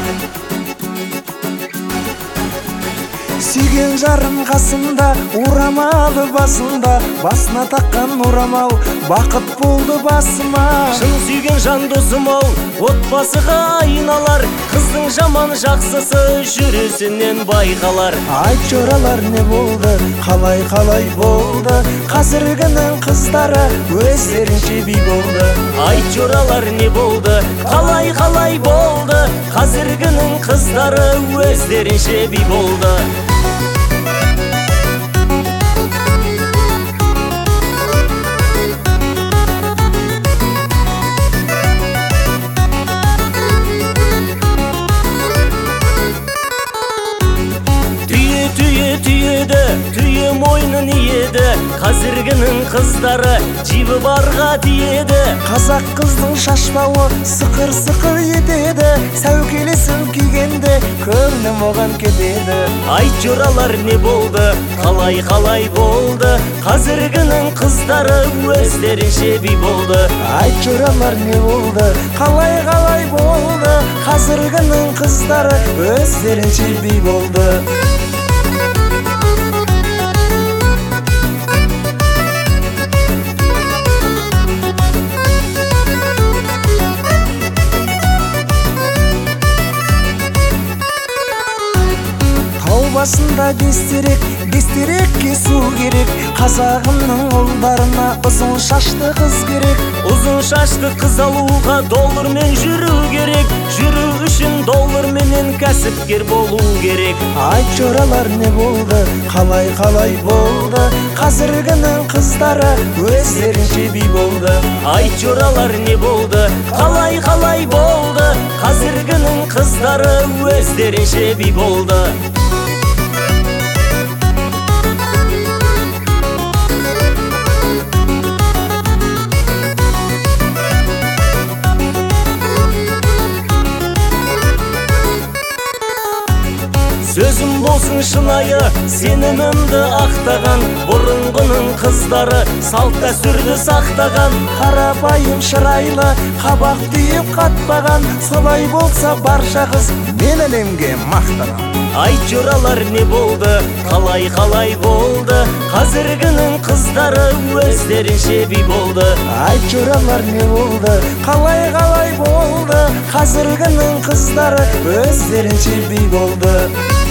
Сүйген жарым қасымда, орамалы басында, басына таққан орамал бақыт болды басыма. Шын сүйген жан досым-ау, отбасыға айналар, қыздың жаман жақсысы жүресінен байқалар. Айтшы оралар не болды, қалай болды, қазіргінің қыздары өздерінше би болды. Айтшы оралар не болды, қалай болды, қазіргінің қыздары өздерінше би болды. Түйе мойнын иеді, қазіргінің қыздары жібі барға тиеді. Қазақ қыздың шашбауы сықыр етеді, сәукелесін кигенде көңілім оған кетеді. Айтшы оралар не болды, қалай болды, қазіргінің қыздары өздерінше би болды. Айтшы оралар не болды, қалай болды, қазіргінің қыздары өздерінше би болды. Басында бестерек кесу керек, қазағымның ұлдарына ұзын шашты қыз керек. Ұзын шашты қыз алуға доллармен жүру керек, жүру үшін долларменен кәсіпкер болу керек. Айтшы оралар не болды, қалай болды, қазіргінің қыздары өздерінше би болды. Айтшы оралар не болды, қалай болды, қазіргінің қыздары өздерінше би болды. Сөзім болсын шынайы, сенімімді ақтаған, бұрынғының қыздары салт дәстүрді сақтаған. Қарапайым шырайлы, қабақ түйіп қатпаған, солай болса барша қыз мен әлемге мақтаған. Айтшы оралар не болды, қалай болды, қазіргінің қыздары өздерінше би болды. Айтшы оралар не болды, қалай болды, қазіргінің қыздары өздерінше би болды.